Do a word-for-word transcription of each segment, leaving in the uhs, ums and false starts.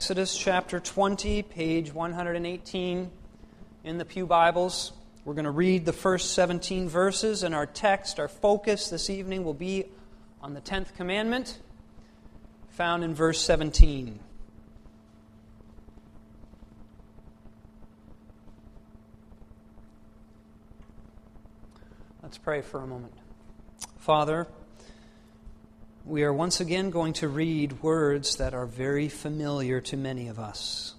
Exodus chapter twenty, page one hundred eighteen in the Pew Bibles. We're going to read the first seventeen verses, and our text, our focus this evening will be on the tenth commandment, found in verse seventeen. Let's pray for a moment. Father, we are once again going to read words that are very familiar to many of us.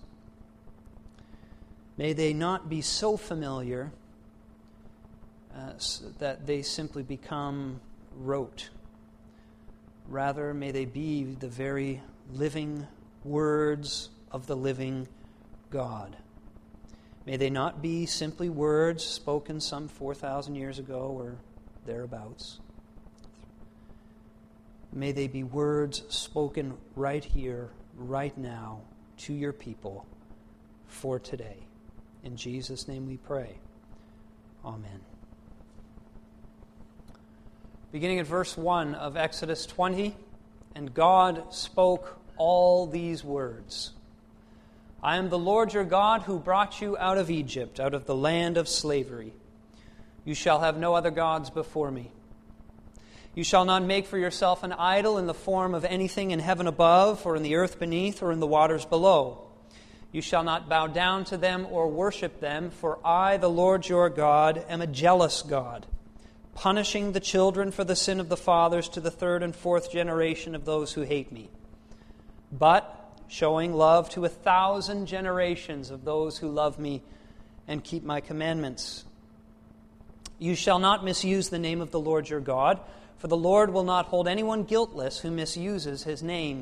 May they not be so familiar uh, that they simply become rote. Rather, may they be the very living words of the living God. May they not be simply words spoken some four thousand years ago or thereabouts. May they be words spoken right here, right now, to your people for today. In Jesus' name we pray. Amen. Beginning at verse one of Exodus twenty, and God spoke all these words. I am the Lord your God who brought you out of Egypt, out of the land of slavery. You shall have no other gods before me. You shall not make for yourself an idol in the form of anything in heaven above, or in the earth beneath, or in the waters below. You shall not bow down to them or worship them, for I, the Lord your God, am a jealous God, punishing the children for the sin of the fathers to the third and fourth generation of those who hate me, but showing love to a thousand generations of those who love me and keep my commandments. You shall not misuse the name of the Lord your God, for the Lord will not hold anyone guiltless who misuses his name.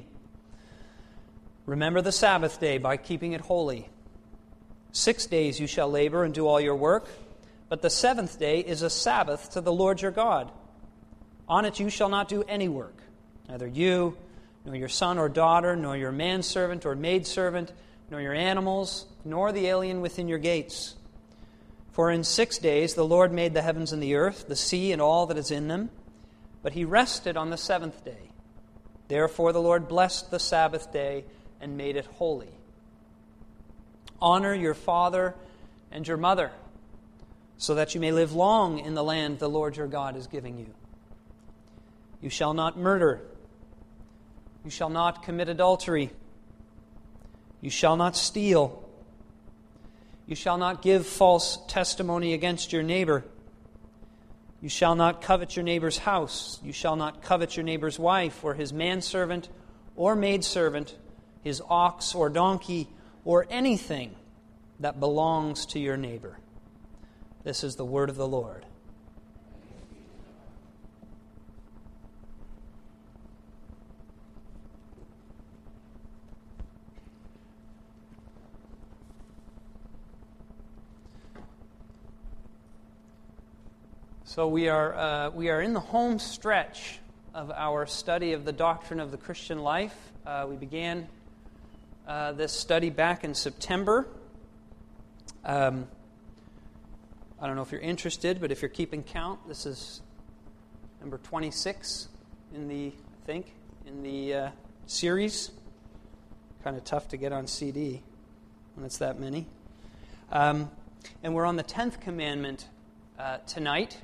Remember the Sabbath day by keeping it holy. Six days you shall labor and do all your work, but the seventh day is a Sabbath to the Lord your God. On it you shall not do any work, neither you, nor your son or daughter, nor your manservant or maidservant, nor your animals, nor the alien within your gates. For in six days the Lord made the heavens and the earth, the sea and all that is in them, but he rested on the seventh day. Therefore the Lord blessed the Sabbath day and made it holy. Honor your father and your mother, so that you may live long in the land the Lord your God is giving you. You shall not murder. You shall not commit adultery. You shall not steal. You shall not give false testimony against your neighbor. You shall not covet your neighbor's house. You shall not covet your neighbor's wife, or his manservant or maidservant, his ox or donkey, or anything that belongs to your neighbor. This is the word of the Lord. So we are uh, we are in the home stretch of our study of the doctrine of the Christian life. Uh, we began uh, this study back in September. Um, I don't know if you're interested, but if you're keeping count, this is number twenty-six in the I think in the uh, series. Kind of tough to get on C D when it's that many. Um, and we're on the tenth commandment uh, tonight.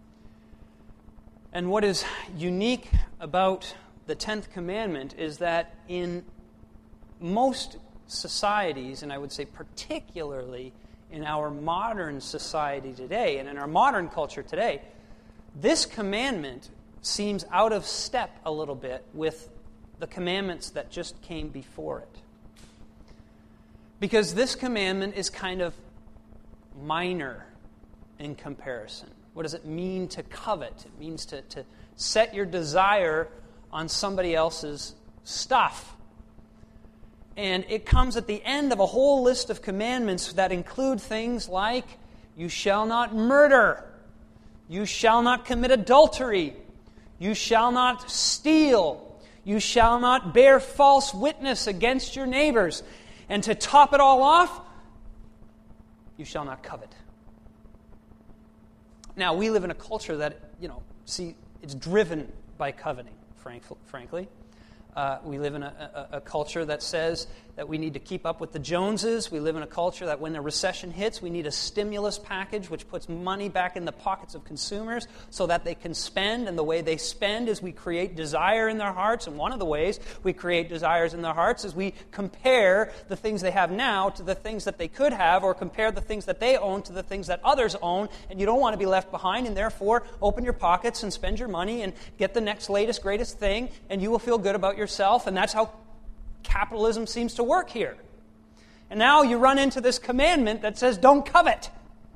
And what is unique about the tenth commandment is that in most societies, and I would say particularly in our modern society today, and in our modern culture today, this commandment seems out of step a little bit with the commandments that just came before it. Because this commandment is kind of minor in comparison. What does it mean to covet? It means to, to set your desire on somebody else's stuff. And it comes at the end of a whole list of commandments that include things like, you shall not murder, you shall not commit adultery, you shall not steal, you shall not bear false witness against your neighbors, and to top it all off, you shall not covet. Now, we live in a culture that, you know, see, it's driven by coveting, frank, frankly. Uh, we live in a, a, a culture that says that we need to keep up with the Joneses. We live in a culture that when a recession hits, we need a stimulus package which puts money back in the pockets of consumers so that they can spend. And the way they spend is we create desire in their hearts. And one of the ways we create desires in their hearts is we compare the things they have now to the things that they could have, or compare the things that they own to the things that others own. And you don't want to be left behind, and therefore open your pockets and spend your money and get the next latest, greatest thing, and you will feel good about yourself. And that's how capitalism seems to work here. And now you run into this commandment that says, don't covet.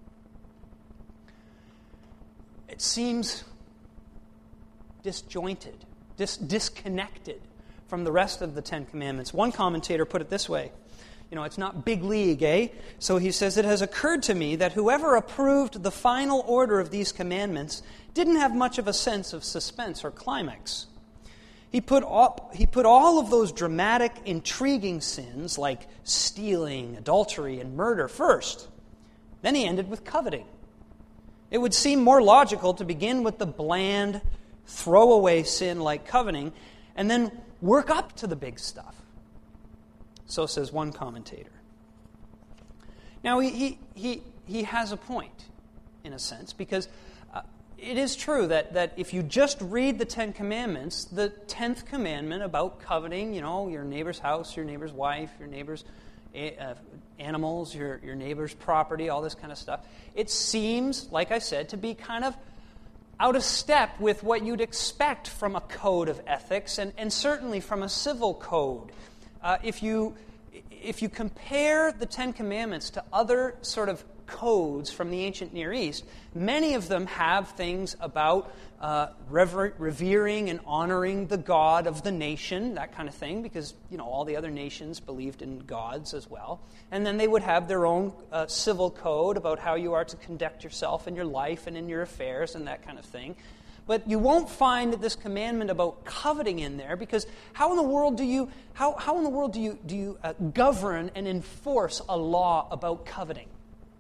It seems disjointed, dis- disconnected from the rest of the Ten Commandments. One commentator put it this way. You know, it's not big league, eh? So he says, it has occurred to me that whoever approved the final order of these commandments didn't have much of a sense of suspense or climax. He put, all, he put all of those dramatic, intriguing sins like stealing, adultery, and murder first. Then he ended with coveting. It would seem more logical to begin with the bland, throwaway sin like coveting, and then work up to the big stuff. So says one commentator. Now, he, he, he, he has a point, in a sense, because uh, it is true that, that if you just read the Ten Commandments, the tenth commandment about coveting, you know, your neighbor's house, your neighbor's wife, your neighbor's uh, animals, your, your neighbor's property, all this kind of stuff, it seems, like I said, to be kind of out of step with what you'd expect from a code of ethics, and, and certainly from a civil code. Uh, if you if you compare the Ten Commandments to other sort of codes from the ancient Near East, many of them have things about uh, rever- revering and honoring the God of the nation, that kind of thing, because you know all the other nations believed in gods as well. And then they would have their own uh, civil code about how you are to conduct yourself in your life and in your affairs and that kind of thing. But you won't find this commandment about coveting in there, because how in the world do you how how in the world do you do you uh, govern and enforce a law about coveting?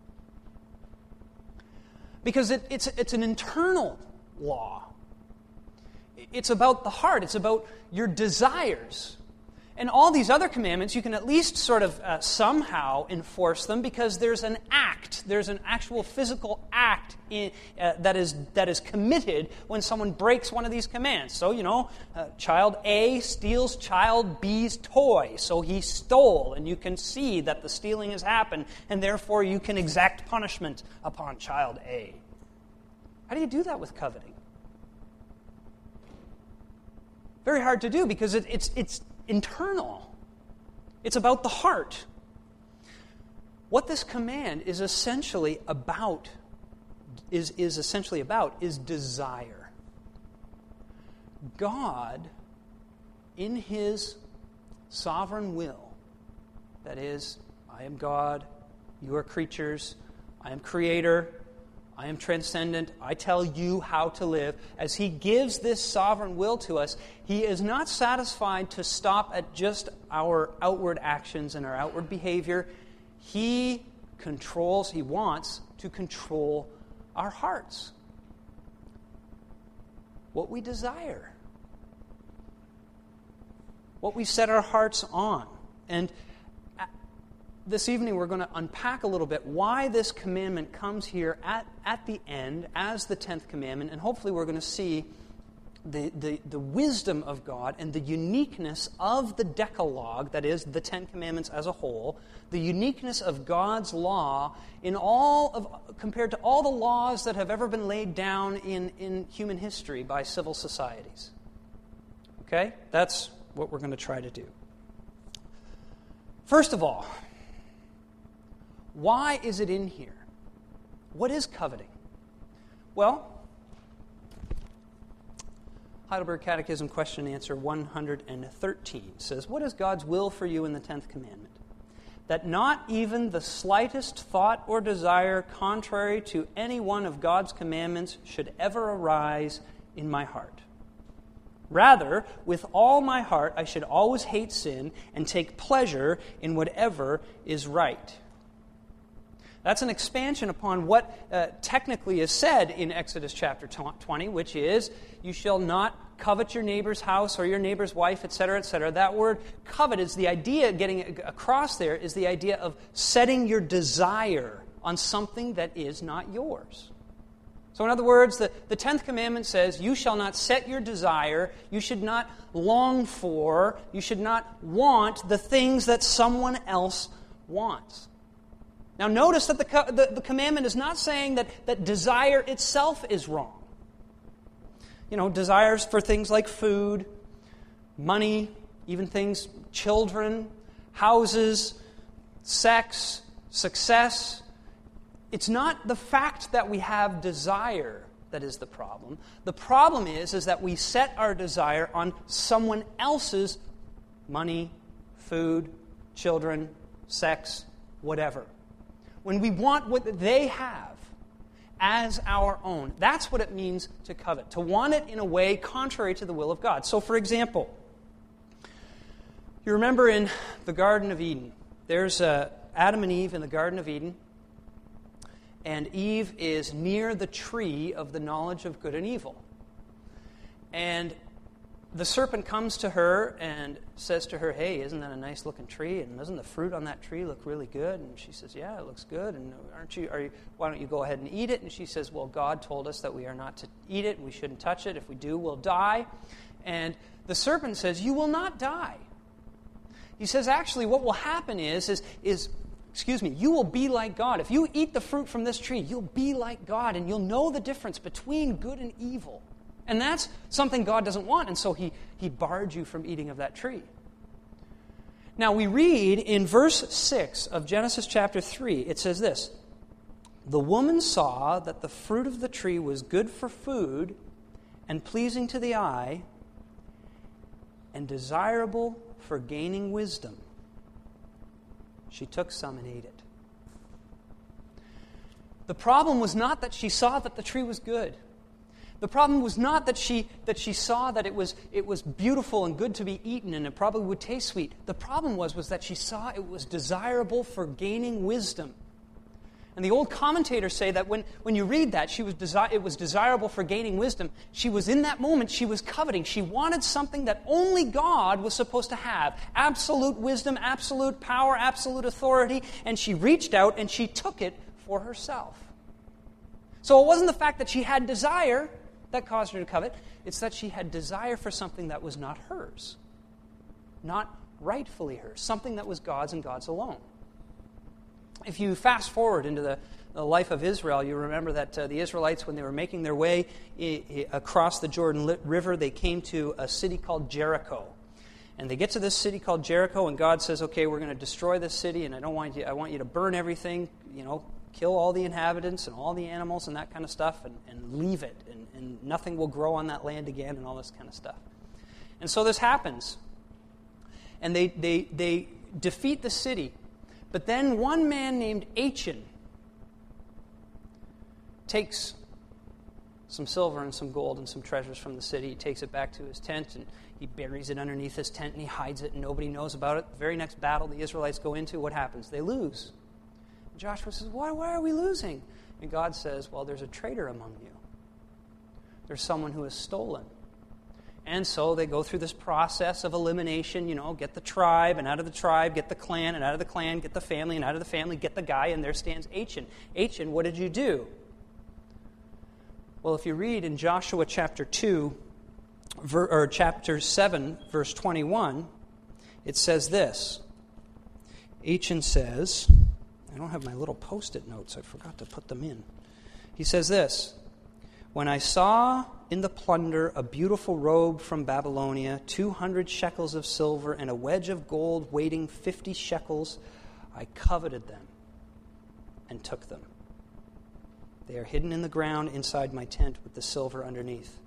Because it, it's it's an internal law. It's about the heart. It's about your desires. And all these other commandments, you can at least sort of uh, somehow enforce them, because there's an act, there's an actual physical act in, uh, that is that is committed when someone breaks one of these commands. So, you know, uh, child A steals child B's toy, so he stole, and you can see that the stealing has happened, and therefore you can exact punishment upon child A. How do you do that with coveting? Very hard to do, because it, it's it's internal. It's about the heart. What this command is essentially about is, is essentially about is desire. God, in His sovereign will, that is, I am God, you are creatures, I am creator, I am transcendent, I tell you how to live. As He gives this sovereign will to us, He is not satisfied to stop at just our outward actions and our outward behavior. He controls, He wants to control our hearts. What we desire. What we set our hearts on. And this evening we're going to unpack a little bit why this commandment comes here at, at the end as the tenth commandment, and hopefully we're going to see the, the, the wisdom of God and the uniqueness of the Decalogue, that is, the Ten Commandments as a whole, the uniqueness of God's law in all of compared to all the laws that have ever been laid down in, in human history by civil societies. Okay? That's what we're going to try to do. First of all, why is it in here? What is coveting? Well, Heidelberg Catechism question and answer one hundred thirteen says, what is God's will for you in the tenth commandment? That not even the slightest thought or desire contrary to any one of God's commandments should ever arise in my heart. Rather, with all my heart, I should always hate sin and take pleasure in whatever is right. That's an expansion upon what uh, technically is said in Exodus chapter twenty, which is, you shall not covet your neighbor's house or your neighbor's wife, et cetera, et cetera. That word covet is the idea, getting across there, is the idea of setting your desire on something that is not yours. So in other words, the, the tenth commandment says, you shall not set your desire, you should not long for, you should not want the things that someone else wants. Now notice that the, the, the commandment is not saying that, that desire itself is wrong. You know, desires for things like food, money, even things, children, houses, sex, success. It's not the fact that we have desire that is the problem. The problem is, is that we set our desire on someone else's money, food, children, sex, whatever. When we want what they have as our own, that's what it means to covet, to want it in a way contrary to the will of God. So, for example, you remember in the Garden of Eden, there's uh, Adam and Eve in the Garden of Eden, and Eve is near the tree of the knowledge of good and evil. And the serpent comes to her and says to her, hey, isn't that a nice looking tree? And doesn't the fruit on that tree look really good? And she says, yeah, it looks good. And aren't you, are you, why don't you go ahead and eat it? And she says, well, God told us that we are not to eat it. We shouldn't touch it. If we do, we'll die. And the serpent says, you will not die. He says, actually, what will happen is, is, is excuse me, you will be like God. If you eat the fruit from this tree, you'll be like God, and you'll know the difference between good and evil. And that's something God doesn't want, and so he, he barred you from eating of that tree. Now we read in verse six of Genesis chapter three, it says this, the woman saw that the fruit of the tree was good for food and pleasing to the eye and desirable for gaining wisdom. She took some and ate it. The problem was not that she saw that the tree was good. The problem was not that she that she saw that it was it was beautiful and good to be eaten and it probably would taste sweet. The problem was was that she saw it was desirable for gaining wisdom. And the old commentators say that when, when you read that, she was desi- it was desirable for gaining wisdom. She was in that moment, she was coveting. She wanted something that only God was supposed to have. Absolute wisdom, absolute power, absolute authority. And she reached out and she took it for herself. So it wasn't the fact that she had desire that caused her to covet. It's that she had desire for something that was not hers. Not rightfully hers. Something that was God's and God's alone. If you fast forward into the, the life of Israel, you remember that uh, the Israelites, when they were making their way I- I across the Jordan River, they came to a city called Jericho. And they get to this city called Jericho, and God says, okay, we're going to destroy this city, and I don't want you, I want you to burn everything, you know, kill all the inhabitants and all the animals and that kind of stuff, and, and leave it, and, and nothing will grow on that land again, and all this kind of stuff. And so this happens. And they, they, they defeat the city. But then one man named Achan takes some silver and some gold and some treasures from the city. He takes it back to his tent, and he buries it underneath his tent, and he hides it, and nobody knows about it. The very next battle the Israelites go into, what happens? They lose. And Joshua says, why, why are we losing? And God says, well, there's a traitor among you. There's someone who has stolen. And so they go through this process of elimination, you know, get the tribe, and out of the tribe, get the clan, and out of the clan, get the family, and out of the family, get the guy, and there stands Achan. Achan, what did you do? Well, if you read in Joshua chapter two, ver, or chapter seven, verse twenty-one, it says this. Achan says, I don't have my little post-it notes, I forgot to put them in. He says this, when I saw in the plunder a beautiful robe from Babylonia, two hundred shekels of silver, and a wedge of gold weighing fifty shekels, I coveted them and took them. They are hidden in the ground inside my tent with the silver underneath.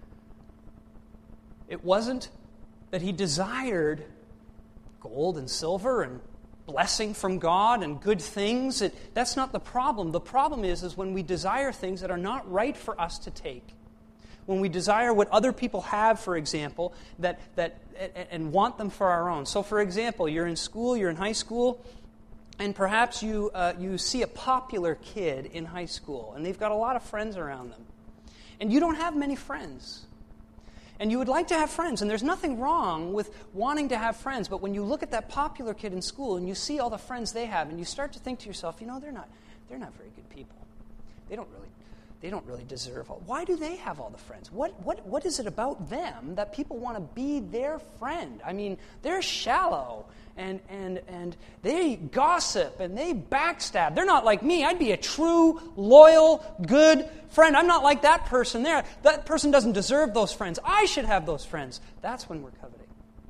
It wasn't that he desired gold and silver and blessing from God and good things. It, that's not the problem. The problem is, is when we desire things that are not right for us to take. When we desire what other people have, for example, that that and want them for our own. So, for example, you're in school, you're in high school, and perhaps you uh, you see a popular kid in high school, and they've got a lot of friends around them. And you don't have many friends. And you would like to have friends, and there's nothing wrong with wanting to have friends, but when you look at that popular kid in school and you see all the friends they have, and you start to think to yourself, you know, they're not they're not very good people. They don't really they don't really deserve all. Why do they have all the friends? What what what is it about them that people want to be their friend? I mean, they're shallow and and and they gossip and they backstab. They're not like me. I'd be a true, loyal, good friend. I'm not like that person there. That person doesn't deserve those friends. I should have those friends. That's when we're coveting.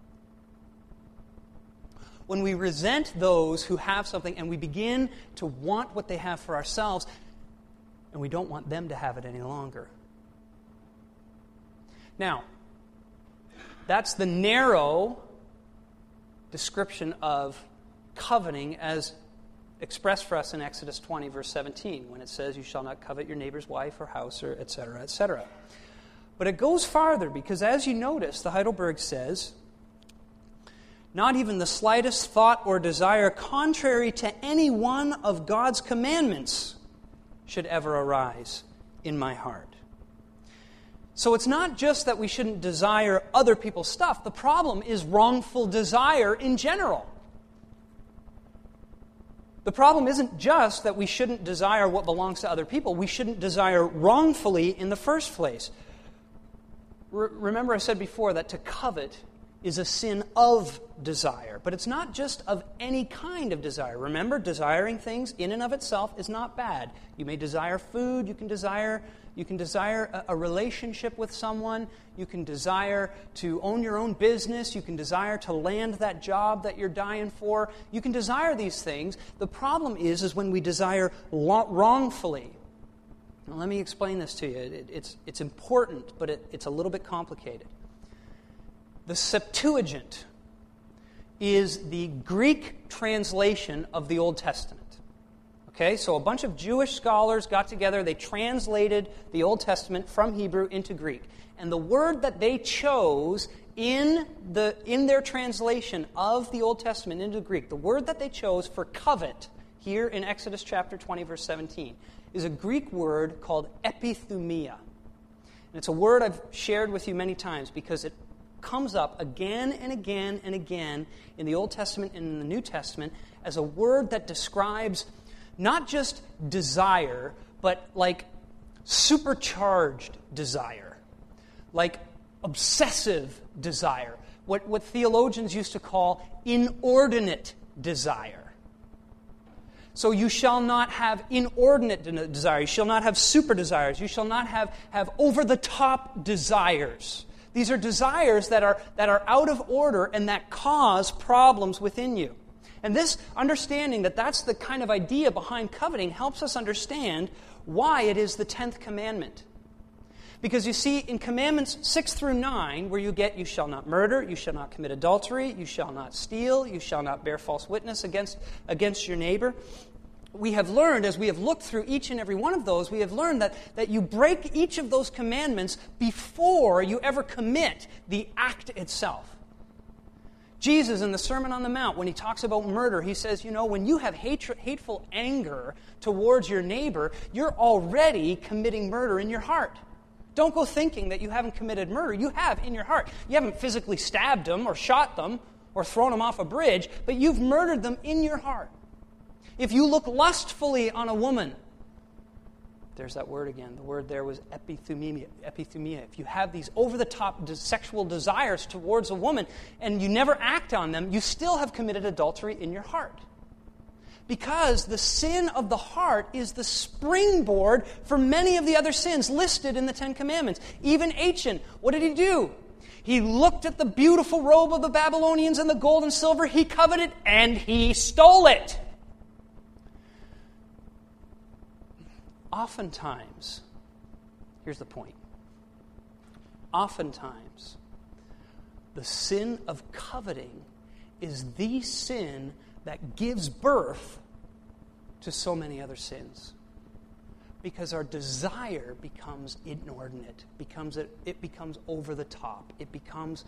When we resent those who have something and we begin to want what they have for ourselves, and we don't want them to have it any longer. Now, that's the narrow description of coveting as expressed for us in Exodus twenty, verse seventeen, when it says, you shall not covet your neighbor's wife or house, or et cetera, et cetera. But it goes farther, because as you notice, the Heidelberg says, not even the slightest thought or desire contrary to any one of God's commandments should ever arise in my heart. So it's not just that we shouldn't desire other people's stuff. The problem is wrongful desire in general. The problem isn't just that we shouldn't desire what belongs to other people. We shouldn't desire wrongfully in the first place. Re- remember I said before that to covet is a sin of desire. But it's not just of any kind of desire. Remember, desiring things in and of itself is not bad. You may desire food, you can desire you can desire a, a relationship with someone, you can desire to own your own business, you can desire to land that job that you're dying for. You can desire these things. The problem is, is when we desire lo- wrongfully. Now, let me explain this to you. It, it's, it's important, but it, it's a little bit complicated. The Septuagint is the Greek translation of the Old Testament. Okay, so a bunch of Jewish scholars got together, they translated the Old Testament from Hebrew into Greek. And the word that they chose in the in their translation of the Old Testament into Greek, the word that they chose for covet, here in Exodus chapter twenty, verse seventeen, is a Greek word called epithumia. And it's a word I've shared with you many times because it comes up again and again and again in the Old Testament and in the New Testament as a word that describes not just desire, but like supercharged desire, like obsessive desire, what, what theologians used to call inordinate desire. So you shall not have inordinate desire, you shall not have super desires, you shall not have, have over-the-top desires. These are desires that are, that are out of order and that cause problems within you. And this understanding that that's the kind of idea behind coveting helps us understand why it is the tenth commandment. Because you see, in commandments six through nine, where you get, you shall not murder, you shall not commit adultery, you shall not steal, you shall not bear false witness against, against your neighbor, we have learned, as we have looked through each and every one of those, we have learned that, that you break each of those commandments before you ever commit the act itself. Jesus, in the Sermon on the Mount, when he talks about murder, he says, you know, when you have hatred, hateful anger towards your neighbor, you're already committing murder in your heart. Don't go thinking that you haven't committed murder. You have in your heart. You haven't physically stabbed them or shot them or thrown them off a bridge, but you've murdered them in your heart. If you look lustfully on a woman, there's that word again. The word there was epithumia. epithumia. If you have these over-the-top sexual desires towards a woman and you never act on them, you still have committed adultery in your heart. Because the sin of the heart is the springboard for many of the other sins listed in the Ten Commandments. Even Achan, what did he do? He looked at the beautiful robe of the Babylonians and the gold and silver. He coveted and he stole it. Oftentimes, here's the point. Oftentimes, the sin of coveting is the sin that gives birth to so many other sins. Because our desire becomes inordinate, becomes it, it becomes over the top, it becomes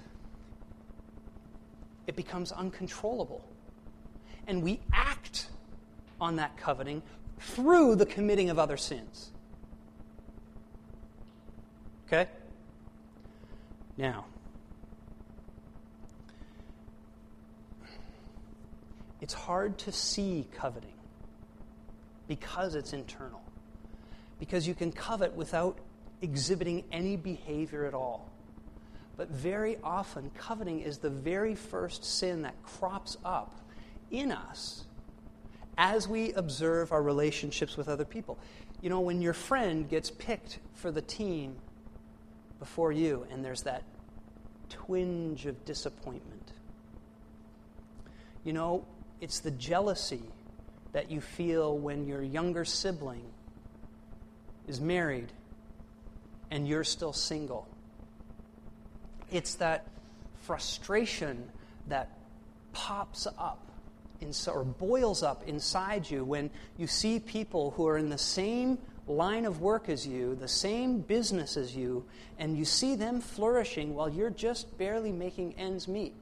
it becomes uncontrollable. And we act on that coveting through the committing of other sins. Okay? Now, it's hard to see coveting because it's internal. Because you can covet without exhibiting any behavior at all. But very often, coveting is the very first sin that crops up in us as we observe our relationships with other people. You know, when your friend gets picked for the team before you, and there's that twinge of disappointment. You know, it's the jealousy that you feel when your younger sibling is married and you're still single. It's that frustration that pops up inside, or boils up inside you when you see people who are in the same line of work as you, the same business as you, and you see them flourishing while you're just barely making ends meet.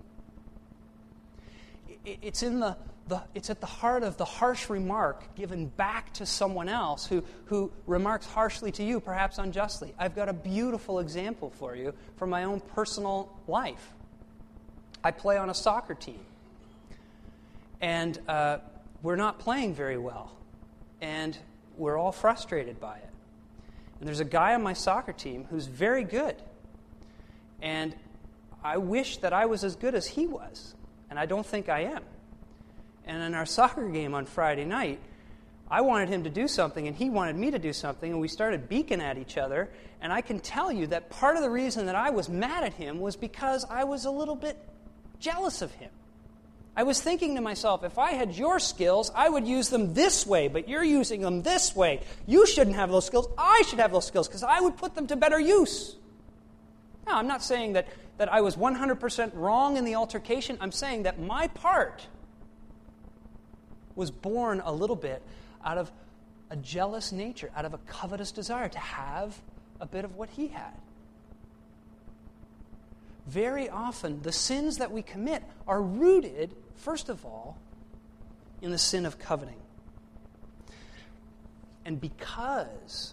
It's in the, the it's at the heart of the harsh remark given back to someone else who, who remarks harshly to you, perhaps unjustly. I've got a beautiful example for you from my own personal life. I play on a soccer team, and uh, we're not playing very well, and we're all frustrated by it. And there's a guy on my soccer team who's very good, and I wish that I was as good as he was. And I don't think I am. And in our soccer game on Friday night, I wanted him to do something, and he wanted me to do something, and we started beaking at each other. And I can tell you that part of the reason that I was mad at him was because I was a little bit jealous of him. I was thinking to myself, if I had your skills, I would use them this way, but you're using them this way. You shouldn't have those skills. I should have those skills, because I would put them to better use. Now, I'm not saying that that I was one hundred percent wrong in the altercation. I'm saying that my part was born a little bit out of a jealous nature, out of a covetous desire to have a bit of what he had. Very often, the sins that we commit are rooted, first of all, in the sin of coveting. And because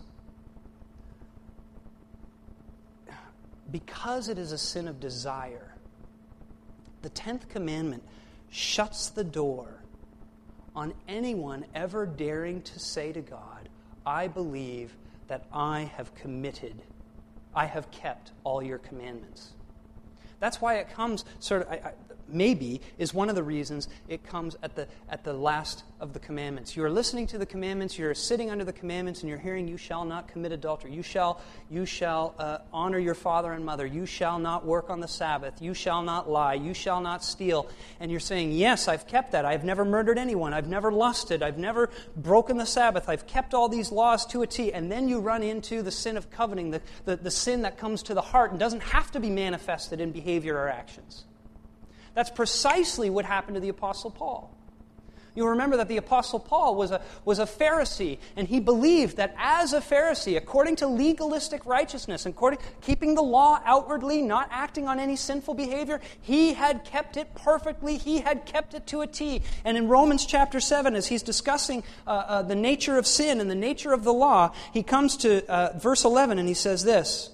Because it is a sin of desire, the tenth commandment shuts the door on anyone ever daring to say to God, I believe that I have committed, I have kept all your commandments. That's why it comes sort of, I, I, maybe, is one of the reasons it comes at the at the last of the commandments. You're listening to the commandments, you're sitting under the commandments, and you're hearing, you shall not commit adultery. You shall, you shall uh, honor your father and mother. You shall not work on the Sabbath. You shall not lie. You shall not steal. And you're saying, yes, I've kept that. I've never murdered anyone. I've never lusted. I've never broken the Sabbath. I've kept all these laws to a T. And then you run into the sin of coveting, the, the, the sin that comes to the heart and doesn't have to be manifested in behavior or actions. That's precisely what happened to the Apostle Paul. You'll remember that the Apostle Paul was a, was a Pharisee, and he believed that as a Pharisee, according to legalistic righteousness, according keeping the law outwardly, not acting on any sinful behavior, he had kept it perfectly. He had kept it to a T. And in Romans chapter seven, as he's discussing uh, uh, the nature of sin and the nature of the law, he comes to uh, verse eleven, and he says this.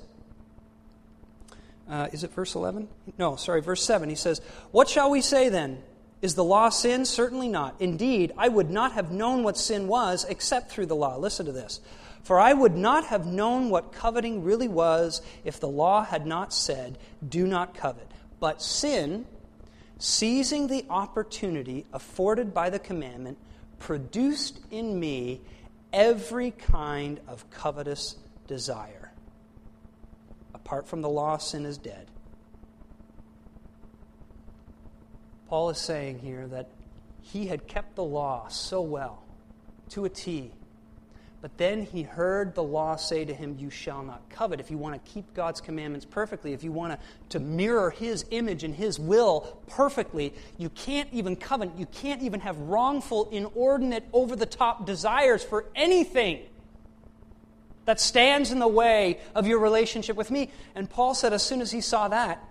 Uh, is it verse eleven? No, sorry, verse seven. He says, "What shall we say then? Is the law sin? Certainly not. Indeed, I would not have known what sin was except through the law." Listen to this. "For I would not have known what coveting really was if the law had not said, 'Do not covet.' But sin, seizing the opportunity afforded by the commandment, produced in me every kind of covetous desire. Apart from the law, sin is dead." Paul is saying here that he had kept the law so well, to a T. But then he heard the law say to him, you shall not covet. If you want to keep God's commandments perfectly, if you want to, to mirror His image and His will perfectly, you can't even covet. You can't even have wrongful, inordinate, over-the-top desires for anything that stands in the way of your relationship with me. And Paul said as soon as he saw that,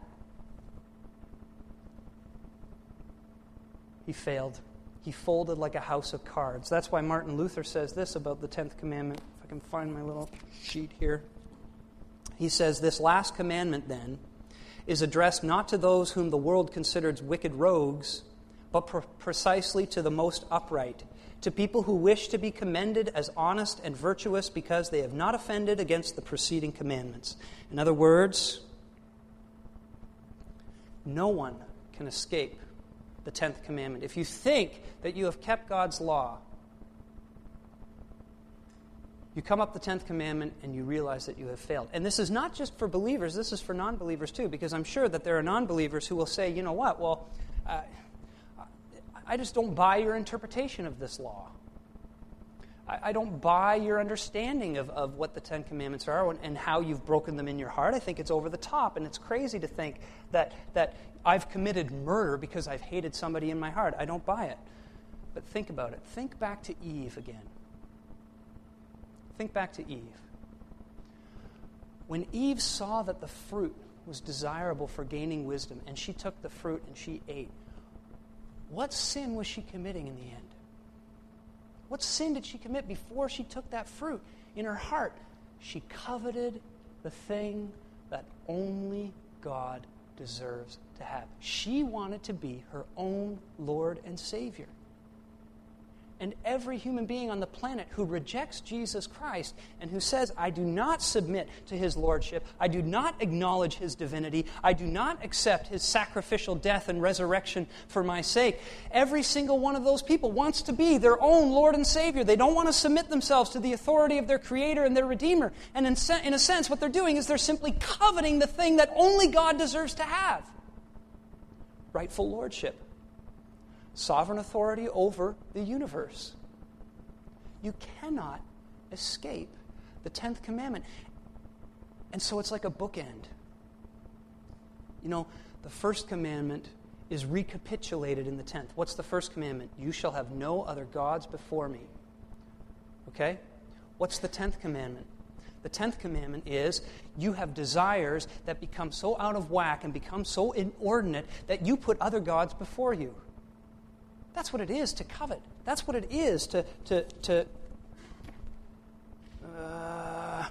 he failed. He folded like a house of cards. That's why Martin Luther says this about the tenth commandment. If I can find my little sheet here. He says, "This last commandment, then, is addressed not to those whom the world considers wicked rogues, but pre- precisely to the most upright, to people who wish to be commended as honest and virtuous because they have not offended against the preceding commandments. In other words, no one can escape the tenth commandment. If you think that you have kept God's law, you come up the tenth commandment and you realize that you have failed. And this is not just for believers, this is for non-believers too, because I'm sure that there are non-believers who will say, you know what, well, uh, I just don't buy your interpretation of this law. I, I don't buy your understanding of, of what the Ten Commandments are and, and how you've broken them in your heart. I think it's over the top, and it's crazy to think that, that I've committed murder because I've hated somebody in my heart. I don't buy it. But think about it. Think back to Eve again. Think back to Eve. When Eve saw that the fruit was desirable for gaining wisdom, and she took the fruit and she ate, what sin was she committing in the end? What sin did she commit before she took that fruit in her heart? She coveted the thing that only God deserves to have. She wanted to be her own Lord and Savior. And every human being on the planet who rejects Jesus Christ and who says, I do not submit to His lordship, I do not acknowledge His divinity, I do not accept His sacrificial death and resurrection for my sake, every single one of those people wants to be their own Lord and Savior. They don't want to submit themselves to the authority of their Creator and their Redeemer. And in, se- in a sense, what they're doing is they're simply coveting the thing that only God deserves to have. Rightful lordship. Sovereign authority over the universe. You cannot escape the tenth commandment. And so it's like a bookend. You know, the first commandment is recapitulated in the tenth. What's the first commandment? You shall have no other gods before me. Okay? What's the tenth commandment? The tenth commandment is you have desires that become so out of whack and become so inordinate that you put other gods before you. That's what it is to covet. That's what it is to to to uh,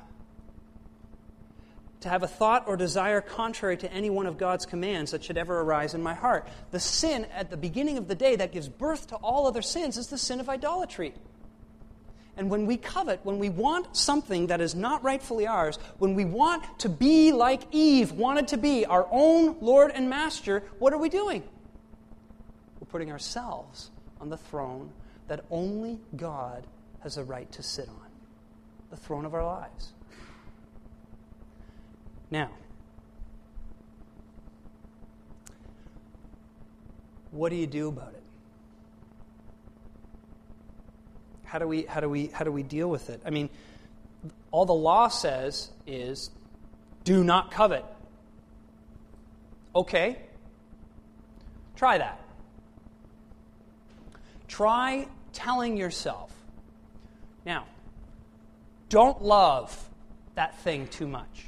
to have a thought or desire contrary to any one of God's commands that should ever arise in my heart. The sin at the beginning of the day that gives birth to all other sins is the sin of idolatry. And when we covet, when we want something that is not rightfully ours, when we want to be like Eve wanted to be, our own Lord and Master, what are we doing? We're putting ourselves on the throne that only God has a right to sit on. The throne of our lives. Now, what do you do about it? How do we how do we how do we deal with it? I mean, all the law says is do not covet. Okay. Try that. Try telling yourself, now, don't love that thing too much.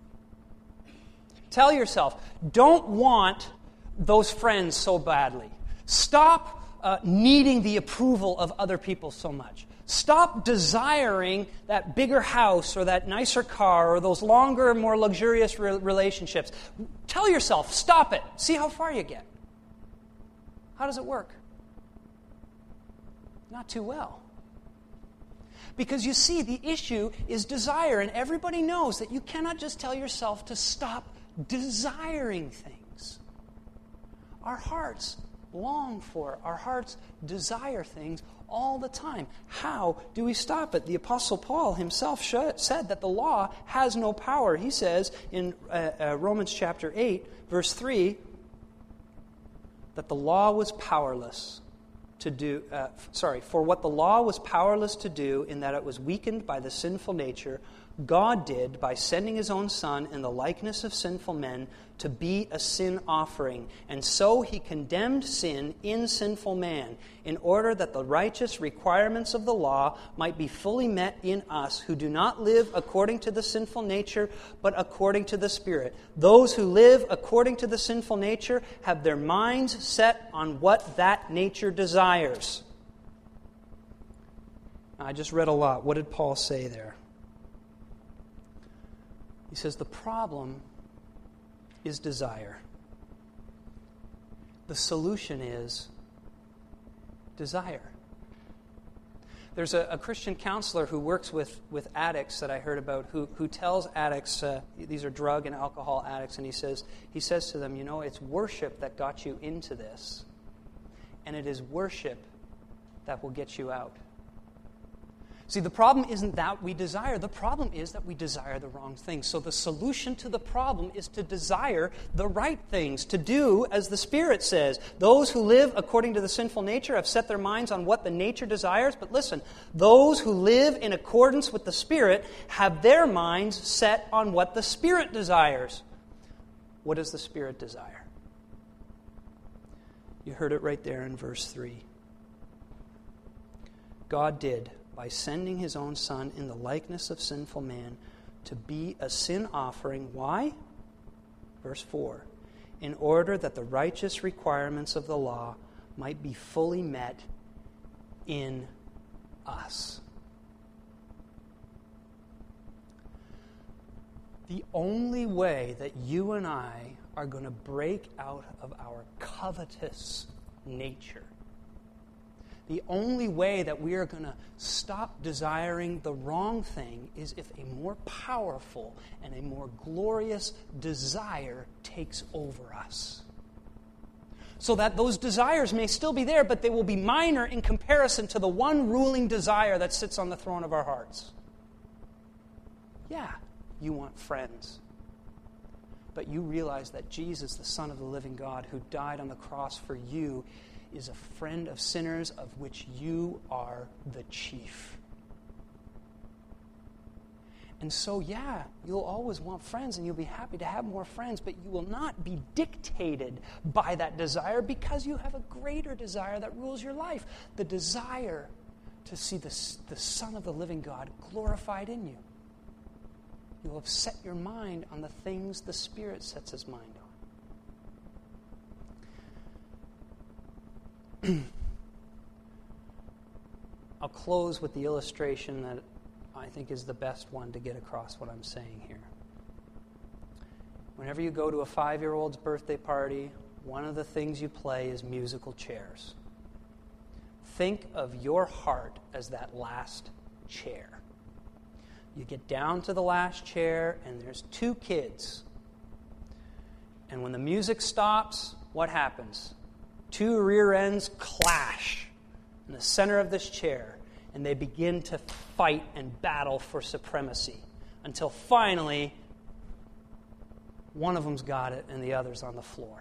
Tell yourself, don't want those friends so badly. Stop uh, needing the approval of other people so much. Stop desiring that bigger house or that nicer car or those longer, more luxurious re- relationships. Tell yourself, stop it. See how far you get. How does it work? Not too well. Because you see, the issue is desire, and everybody knows that you cannot just tell yourself to stop desiring things. Our hearts long for, our hearts desire things all the time. How do we stop it? The Apostle Paul himself sh- said that the law has no power. He says in uh, uh, Romans chapter eight, verse three, that the law was powerless to do, uh, sorry, for what the law was powerless to do in that it was weakened by the sinful nature, God did by sending His own Son in the likeness of sinful men to be a sin offering. And so He condemned sin in sinful man in order that the righteous requirements of the law might be fully met in us who do not live according to the sinful nature, but according to the Spirit. Those who live according to the sinful nature have their minds set on what that nature desires. I just read a lot. What did Paul say there? He says the problem is desire. The solution is desire. There's a, a Christian counselor who works with, with addicts that I heard about who, who tells addicts, uh, these are drug and alcohol addicts, and he says, he says to them, you know, it's worship that got you into this, and it is worship that will get you out. See, the problem isn't that we desire. The problem is that we desire the wrong things. So the solution to the problem is to desire the right things, to do as the Spirit says. Those who live according to the sinful nature have set their minds on what the nature desires. But listen, those who live in accordance with the Spirit have their minds set on what the Spirit desires. What does the Spirit desire? You heard it right there in verse three. God did, by sending His own Son in the likeness of sinful man to be a sin offering. Why? Verse four. In order that the righteous requirements of the law might be fully met in us. The only way that you and I are going to break out of our covetous nature, the only way that we are going to stop desiring the wrong thing is if a more powerful and a more glorious desire takes over us. So that those desires may still be there, but they will be minor in comparison to the one ruling desire that sits on the throne of our hearts. Yeah, you want friends. But you realize that Jesus, the Son of the living God, who died on the cross for you, is a friend of sinners of which you are the chief. And so, yeah, you'll always want friends and you'll be happy to have more friends, but you will not be dictated by that desire because you have a greater desire that rules your life. The desire to see the, the Son of the living God glorified in you. You will have set your mind on the things the Spirit sets His mind on. I'll close with the illustration that I think is the best one to get across what I'm saying here. Whenever you go to a five-year-old's birthday party, one of the things you play is musical chairs. Think of your heart as that last chair. You get down to the last chair, and there's two kids. And when the music stops, what happens? Two rear ends clash in the center of this chair, and they begin to fight and battle for supremacy until finally one of them's got it and the other's on the floor.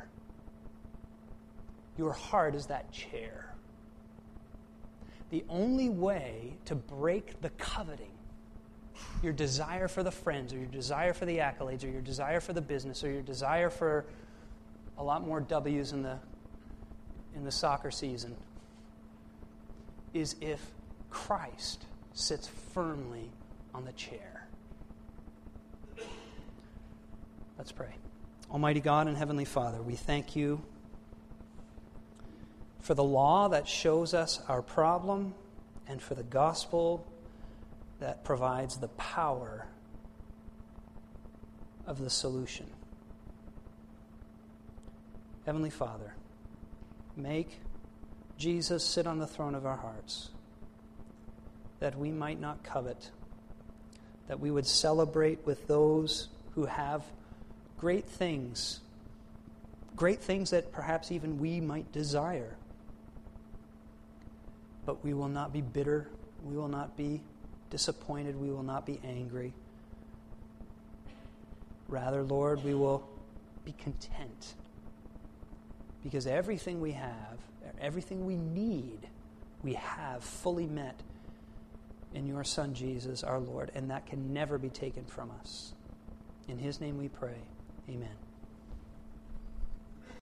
Your heart is that chair. The only way to break the coveting, your desire for the friends, or your desire for the accolades, or your desire for the business, or your desire for a lot more W's in the in the soccer season, is if Christ sits firmly on the chair. Let's pray. Almighty God and Heavenly Father, we thank you for the law that shows us our problem and for the gospel that provides the power of the solution. Heavenly Father, make Jesus sit on the throne of our hearts, that we might not covet, that we would celebrate with those who have great things, great things that perhaps even we might desire. But we will not be bitter, we will not be disappointed, we will not be angry. Rather, Lord, we will be content, because everything we have, everything we need, we have fully met in your Son, Jesus, our Lord, and that can never be taken from us. In His name we pray. Amen.